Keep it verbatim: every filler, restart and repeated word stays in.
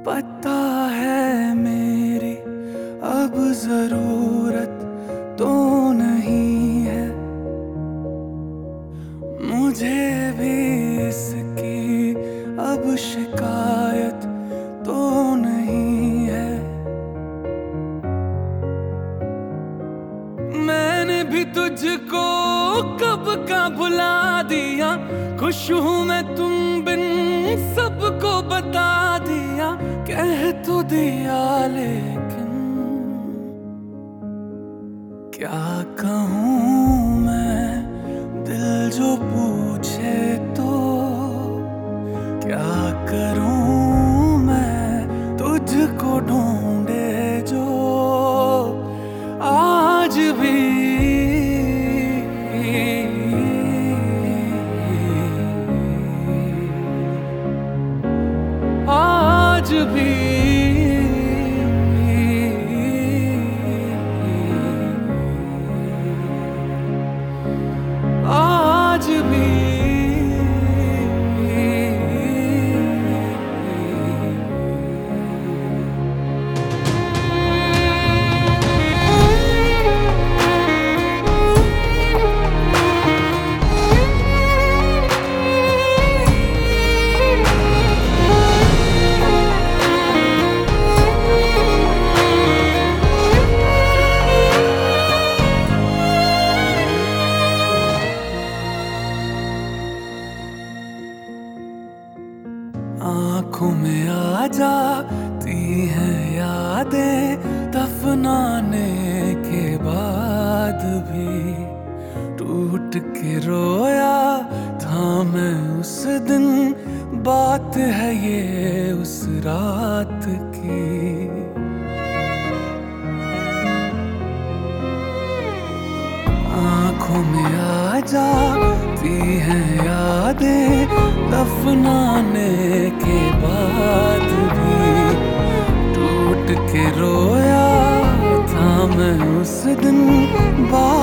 पता है मेरी अब जरूरत तो नहीं है, मुझे भी इसकी अब शिकायत तो नहीं है। मैंने भी तुझको कब का भुला दिया, खुश हूँ मैं तुम बिन सबको बता दिया। कह तो दिया लेकिन क्या कहूँ मैं, दिल जो पूछे तो क्या करूँ मैं, तुझको ढूंढे जो आज भी आज भी आज भी आँखों में आ जाती हैं यादें, दफनाने के बाद भी टूट के रोया था मैं उस दिन। बात है ये उस रात की, आँखों में आ जाती हैं यादें, दफनाने के बाद भी टूट के रोया था मैं उस दिन।